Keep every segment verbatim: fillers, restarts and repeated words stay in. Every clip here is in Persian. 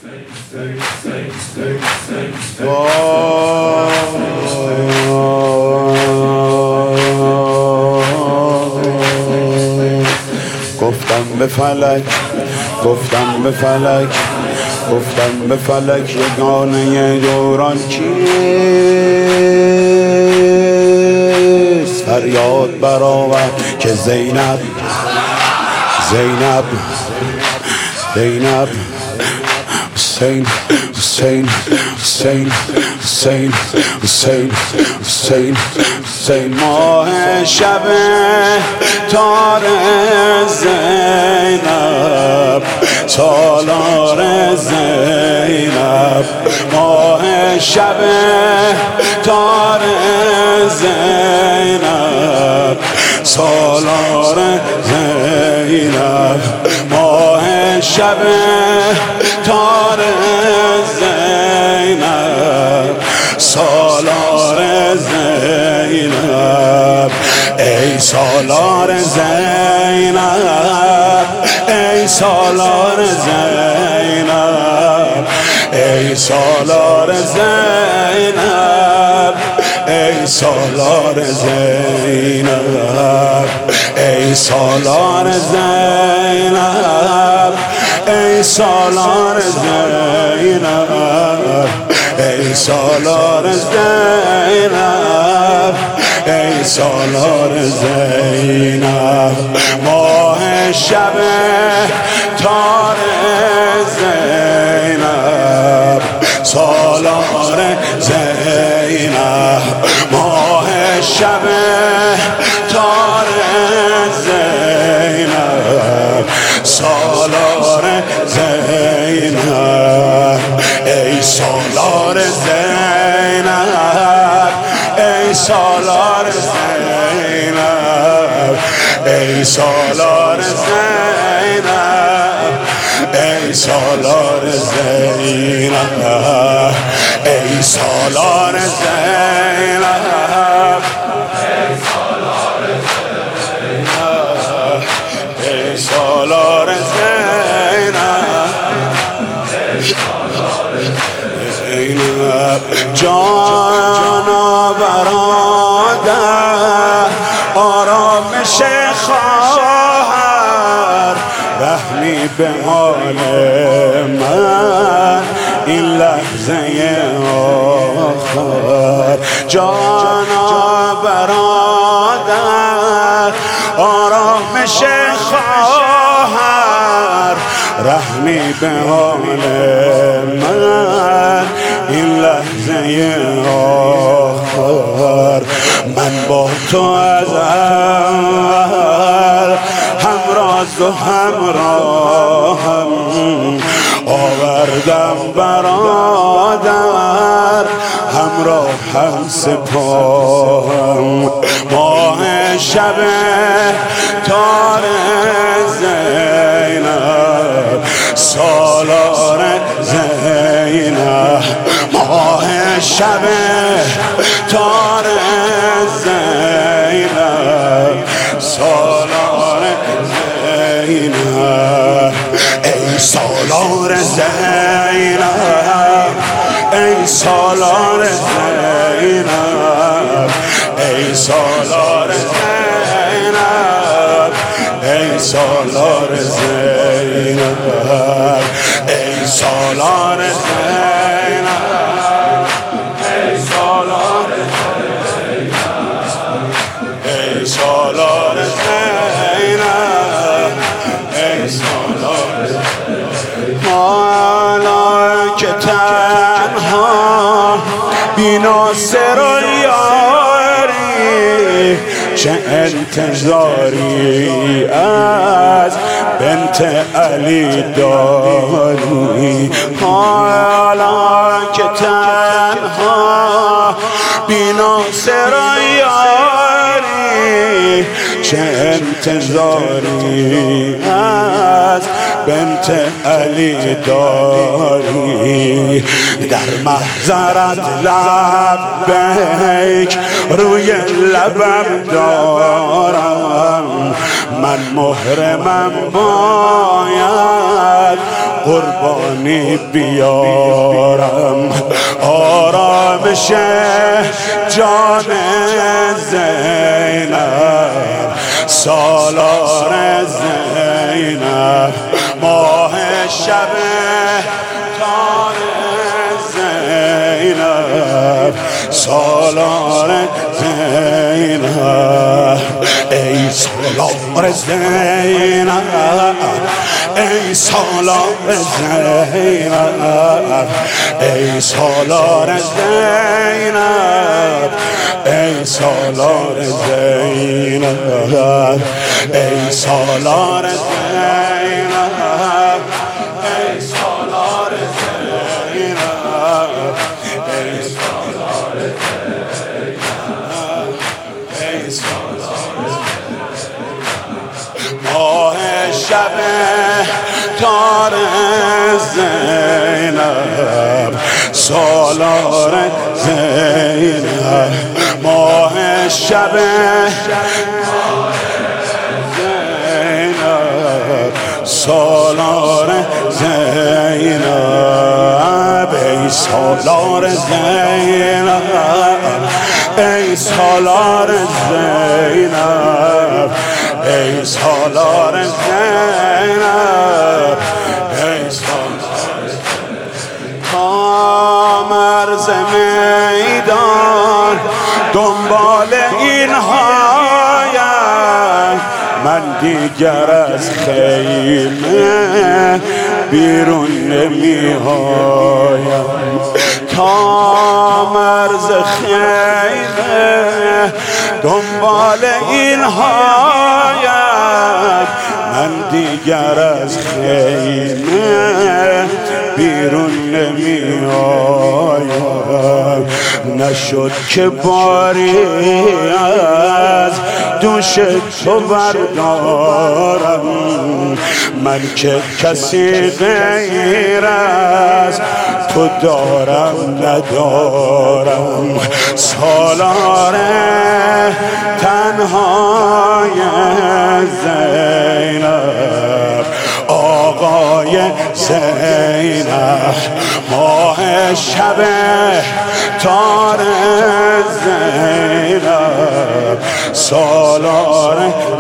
گفتم به فلک گفتم به فلک گفتم به فلک یگانه دوران کیست؟ فریاد برآور که زینب زینب زینب حسین حسین حسین حسین حسین حسین حسین ماه شب تار زینب سالار زینب ماه شب تار زینب سالار زینب ماه شب تار زینب سالار زینب ای سالار زینب ای سالار زینب ای سالار زینب ای سالار زینب ای سالار زینب ای سالار زینب ای سالار زینب ای سالار زینب ماه شب تار زینب سالار زینب ماه شب تار زینب سالار زینب ای سالار زینب ای سالار زینب ای سالار زینب ای سالار زینب ای سالار زینب ای سالار زینب جانا برادر آرامش خواهر رحمی به حال من این لحظه آخر جانا برادر آرامش خواهر رحمی به حال من این لحظه آخر من با تو از اول همراز و همراهم آوردم برادر همراه هم سپاهم ماه شب تار زینب سالار زینب ماه شب تار زینب سالار زینب ای سالار زینب ای سالار زینب ای سالار زینب ای سالار زینب ای سالار زینب ای سالار زینب ای سالار زینب ای سالار زینب حالا که تنها بی ناصر و یاری چه انتظاری از بنت علی داری حالا که تنها بی ناصر و یاری چه انتظاری از بنت علی داری در محضرت لبیک روی لبم دارم من محرمم باید قربانی بیارم آرامش جان زینب سالار زینب ماه شب تار زینب سالار زینب ای سالار زینب ای سالار زینب ای سالار زینب ای سالار زینب ای سالار زینب ای سالار زینب ای سالار زینب ای سالار ماه شب تار زینب سالار زینب ماه شب زینب سالار زینب ای سالار زینب ای سالار زینب ای سالار زینب ای سالار تا مرز میدان دنبال اینهایم من دیگر از خیمه بیرون نمی‌آیم تا مرز خیمه دنبال اینهایم من دیگر از خیمه بیرون نمی‌آیم نشد که باری از دوش تو بردارم من که کسی غیر از تو دارم ندارم سالار تنهای زینب آقای زینب ماه شب تار زینب سالار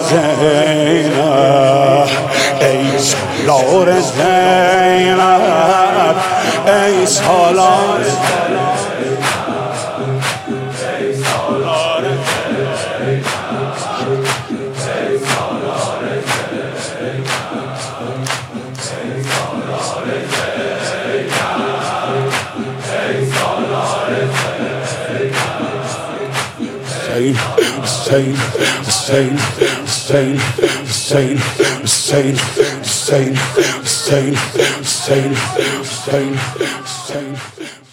زینب ای سالار زینب ای سالار Hussein, Hussein, Hussein, Hussein, Hussein, Hussein, Hussein, Hussein, Hussein, Hussein, Hussein.